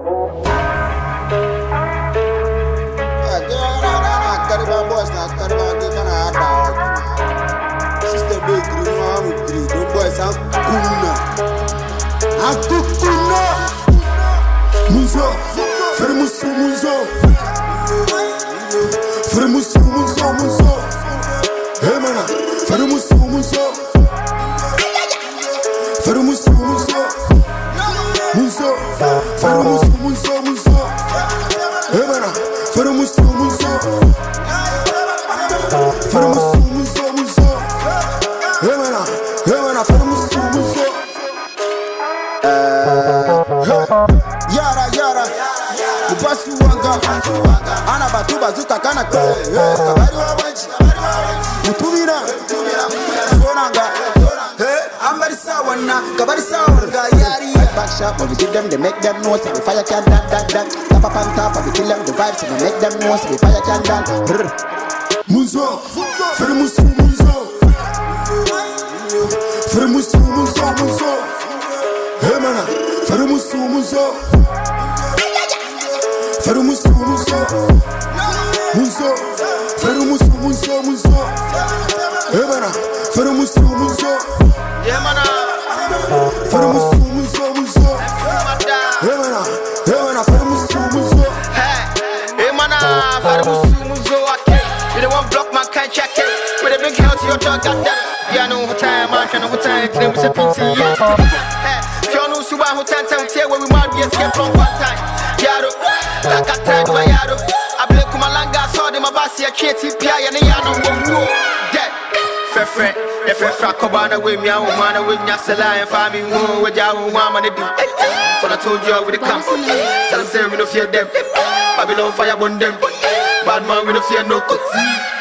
Yara, Upasu wanga, Anabatu bazuka kana kabari wawanchi, Mutumira, Sonanga, Ambari sawana, kabari sawana, yari. Back shop, when we give them, they make them know, so the fire can dan. Tap up on top, we kill them the vibes, and we make them know, so the fire can dan. Muzo, Fermusu Muzo, Fermusu Muzo, hey man, Fermusu Muzo, Fermusu Muzo, hey man, Fermusu Muzo, yeah man, Fermusu Muzo, hey man, Fermusu Muzo, hey man, Fermusu Muzo, you don't want block man can't check it. With a big house, your dog got that. Yeah, no time, man, can no time, claim it's a PT. If you know Suba, who can't tell where we might be escaped from one time. Yaro, like a time to a yaro. I blame Kumalanga, saw them about see a kitty pie and a yano. Dead, fair friend, if a frack about with me, I will want to win Yasala and farming wound with your woman to do. So I told you with the camp, tell them we don't fear them. Babylon fire on them, bad man, we don't fear no cuts.